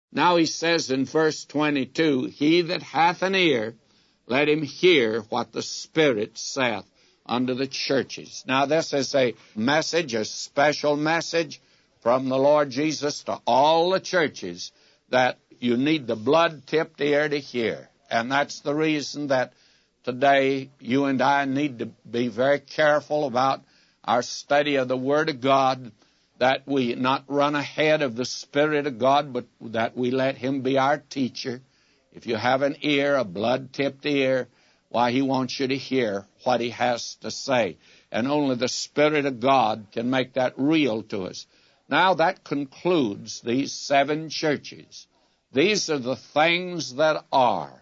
Now he says in verse 22, he that hath an ear, let him hear what the Spirit saith unto the churches. Now this is a message, a special message from the Lord Jesus to all the churches, that you need the blood-tipped ear to hear. And that's the reason that today you and I need to be very careful about our study of the Word of God, that we not run ahead of the Spirit of God, but that we let Him be our teacher. If you have an ear, a blood-tipped ear, why, He wants you to hear what He has to say. And only the Spirit of God can make that real to us. Now that concludes these 7 churches. These are the things that are.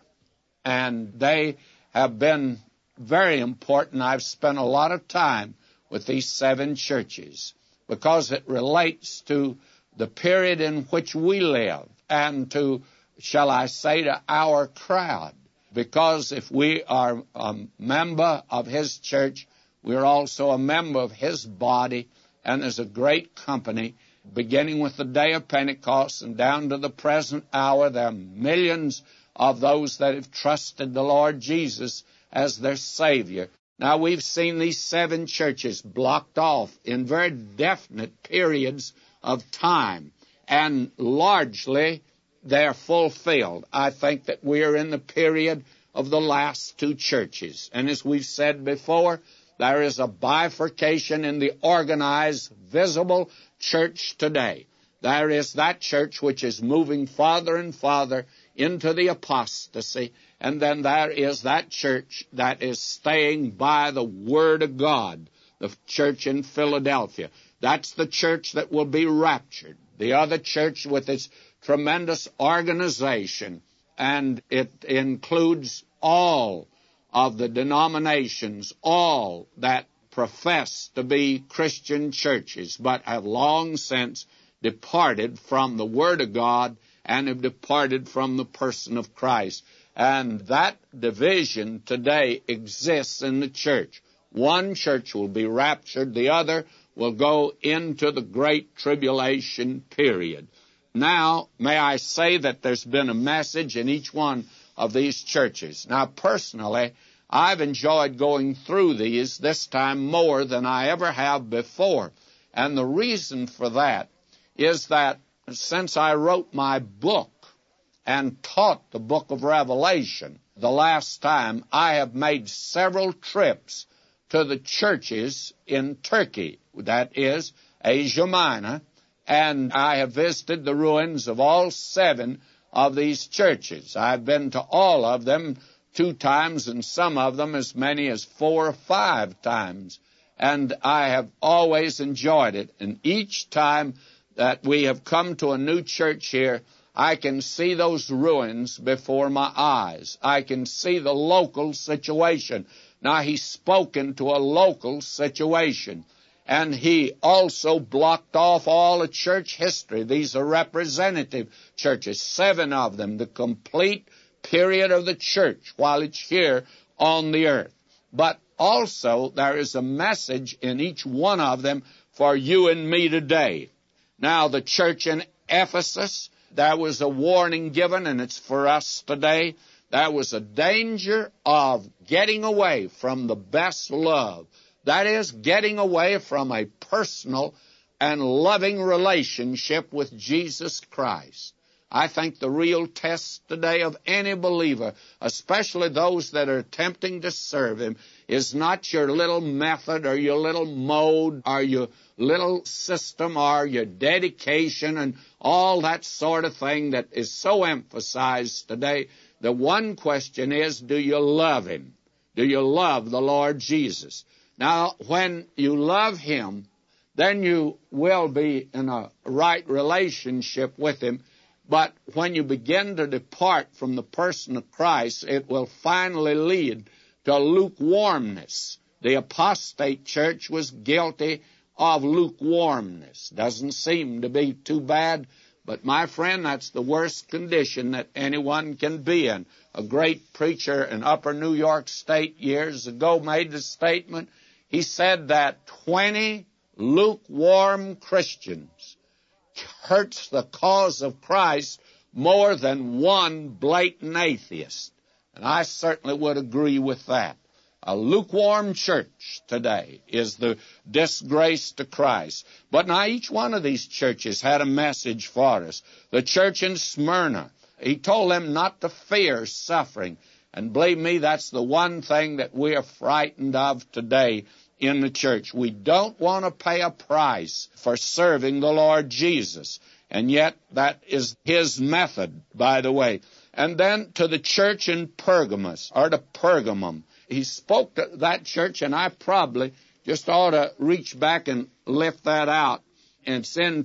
And they have been very important. I've spent a lot of time with these 7 churches because it relates to the period in which we live and to, shall I say, to our crowd. Because if we are a member of His church, we're also a member of His body, and there's a great company. Beginning with the day of Pentecost and down to the present hour, there are millions of those that have trusted the Lord Jesus as their Savior. Now, we've seen these 7 churches blocked off in very definite periods of time, and largely they're fulfilled. I think that we are in the period of the last 2 churches. And as we've said before, there is a bifurcation in the organized, visible church today. There is that church which is moving farther and farther into the apostasy, and then there is that church that is staying by the Word of God, the church in Philadelphia. That's the church that will be raptured. The other church with its tremendous organization, and it includes all of the denominations, all that profess to be Christian churches, but have long since departed from the Word of God and have departed from the person of Christ. And that division today exists in the church. One church will be raptured, the other will go into the great tribulation period. Now, may I say that there's been a message in each one of these churches. Now, personally, I've enjoyed going through these this time more than I ever have before. And the reason for that is that since I wrote my book and taught the book of Revelation the last time, I have made several trips to the churches in Turkey, that is, Asia Minor, and I have visited the ruins of all 7 of these churches. I've been to all of them 2 times, and some of them as many as 4 or 5 times. And I have always enjoyed it. And each time that we have come to a new church here, I can see those ruins before my eyes. I can see the local situation. Now, He's spoken to a local situation. And He also blocked off all the church history. These are representative churches, 7 of them, the complete period of the church while it's here on the earth. But also there is a message in each one of them for you and me today. Now, the church in Ephesus, there was a warning given, and it's for us today. There was a danger of getting away from the best love. That is, getting away from a personal and loving relationship with Jesus Christ. I think the real test today of any believer, especially those that are attempting to serve Him, is not your little method or your little mode or your little system or your dedication and all that sort of thing that is so emphasized today. The one question is, do you love Him? Do you love the Lord Jesus? Now, when you love Him, then you will be in a right relationship with Him. But when you begin to depart from the person of Christ, it will finally lead to lukewarmness. The apostate church was guilty of lukewarmness. Doesn't seem to be too bad, but my friend, that's the worst condition that anyone can be in. A great preacher in Upper New York State years ago made the statement. He said that 20 lukewarm Christians hurts the cause of Christ more than one blatant atheist. And I certainly would agree with that. A lukewarm church today is the disgrace to Christ. But now each one of these churches had a message for us. The church in Smyrna, he told them not to fear suffering. And believe me, that's the one thing that we are frightened of today in the church. We don't want to pay a price for serving the Lord Jesus. And yet that is his method, by the way. And then to the church in Pergamos, or to Pergamum. He spoke to that church, and I probably just ought to reach back and lift that out. And it's in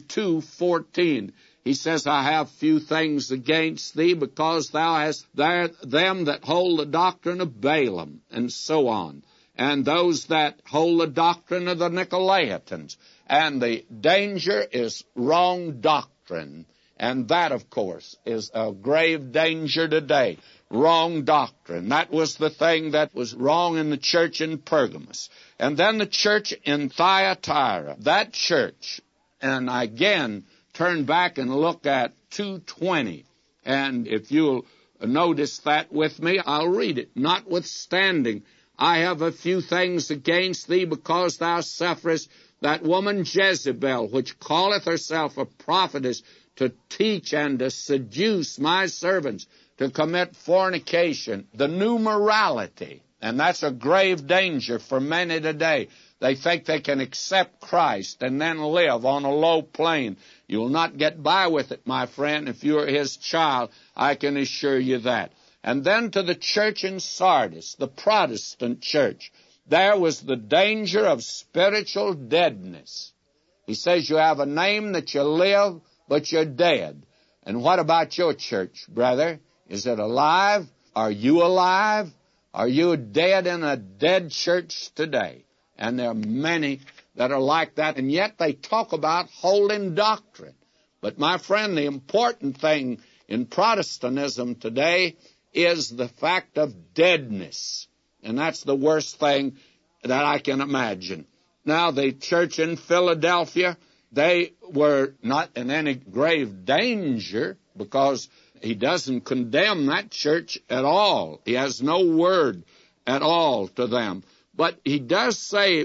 2:14. He says, I have few things against thee, because thou hast there them that hold the doctrine of Balaam, and so on, and those that hold the doctrine of the Nicolaitans. And the danger is wrong doctrine. And that, of course, is a grave danger today. Wrong doctrine. That was the thing that was wrong in the church in Pergamos. And then the church in Thyatira. That church, and again, turn back and look at 2:20. And if you'll notice that with me, I'll read it. Notwithstanding, I have a few things against thee, because thou sufferest that woman Jezebel, which calleth herself a prophetess, to teach and to seduce my servants to commit fornication, the new morality. And that's a grave danger for many today. They think they can accept Christ and then live on a low plane. You'll not get by with it, my friend, if you're his child. I can assure you that. And then to the church in Sardis, the Protestant church, there was the danger of spiritual deadness. He says you have a name that you live, but you're dead. And what about your church, brother? Is it alive? Are you alive? Are you dead in a dead church today? And there are many that are like that, and yet they talk about holding doctrine. But my friend, the important thing in Protestantism today is the fact of deadness. And that's the worst thing that I can imagine. Now, the church in Philadelphia, they were not in any grave danger, because he doesn't condemn that church at all. He has no word at all to them. But he does say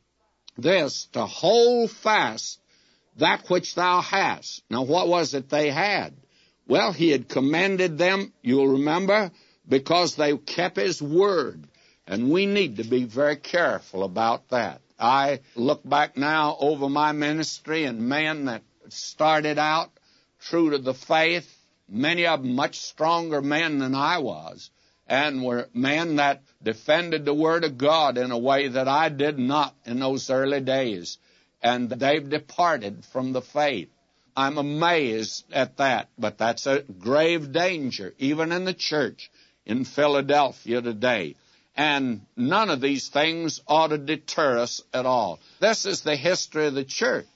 this, to hold fast that which thou hast. Now, what was it they had? Well, he had commended them, you'll remember, because they kept his word. And we need to be very careful about that. I look back now over my ministry, and men that started out true to the faith, many of them much stronger men than I was, and were men that defended the Word of God in a way that I did not in those early days. And they've departed from the faith. I'm amazed at that, but that's a grave danger, even in the church in Philadelphia today. And none of these things ought to deter us at all. This is the history of the church.